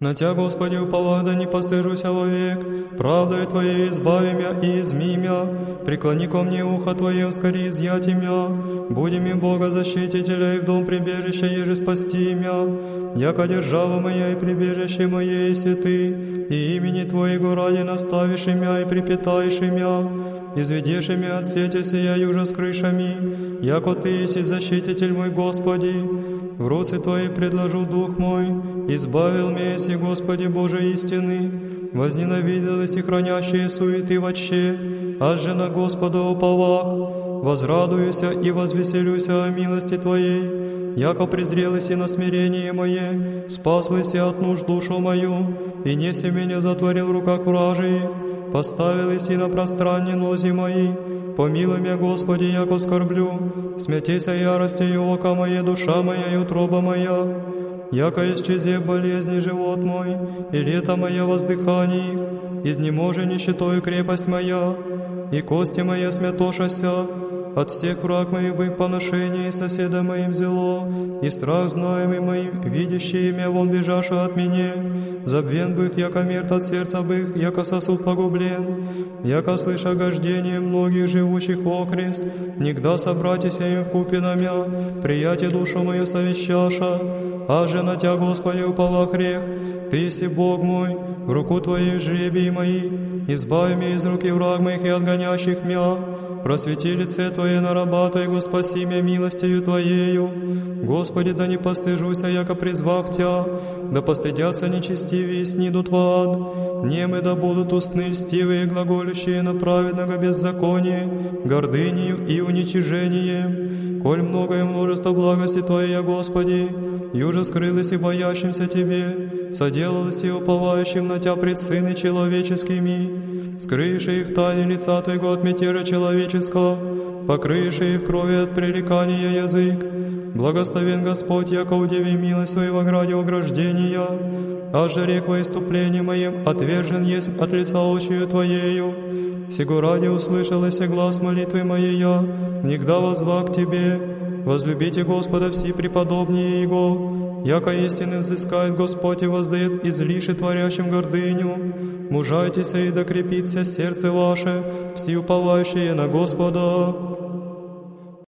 На Тя, Господи, уповаю, да не постыжуся вовек, правдою Твоей избави мя и изми мя, преклони ко мне ухо Твое, ускори изъяти мя, буди ми Бога защитителя и в дом прибежища, еже спасти мя, яко держава моя и прибежище мое, еси Ты, и имени Твоего ради наставишь мя и припитаешь мя, изведешь мя от сети сия южа с крышами, яко Ты еси защититель мой, Господи. В руцы Твои предложу дух мой, избавил меня, еси, Господи Боже истины, возненавиделись и хранящие суеты вотще, аж же на Господа уповах, возрадуюся и возвеселюся о милости Твоей, яко презрелись и на смирение мое, спаслись от нужд душу мою, и неси меня затворил в руках вражии, поставились и на пространне нози мои. Помилуй меня, Господи, яко скорблю, смятейся яростью ока моя, душа моя и утроба моя, яко исчезе болезни живот мой, и лето мое воздыхание их, изнеможи нищетою крепость моя, и кости мои смятошася, от всех враг моих бых поношений, соседа моим взяло, и страх знаемый моим, видящий имя вон бежаша от меня, забвен бых, яко мертв от сердца бых, яко сосуд погублен, яко слыша гождение многих живущих окрест, нигда собратися им вкупе на мя, приятие душу мою совещаша, а же на Тя, Господи, упова грех, Ты си Бог мой, в руку Твоей жребии мои, избави меня из руки враг моих и отгонящих мя, просвети лице Твое на раба Твоего, спаси меня милостью Твоею. Господи, да не постыжуся, яко призвах Тя, да постыдятся нечестивые и снидут в ад. Немы да будут устны льстивые, глаголющие на праведного беззаконие, гордынею и уничижением. Коль многое множество благости Твоей, Господи, юже скрылось и боящимся Тебе, соделалось и уповающим на Тя пред сыны человеческими, скрывши их тайны лица Твоего от мятежа человеческого, покрывши их крови от пререкания язык. Благословен Господь, яко удиви милость Своего граде ограждения, аже рек во иступлении моем отвержен есть от лица очию Твоею. Сего ради услышалась глас молитвы моей я, нигда воззвах к Тебе. Возлюбите Господа все преподобнее Его, яко истинно взыскает Господь и воздает излиши творящим гордыню. Мужайтеся и докрепится сердце ваше, все уповающие на Господа.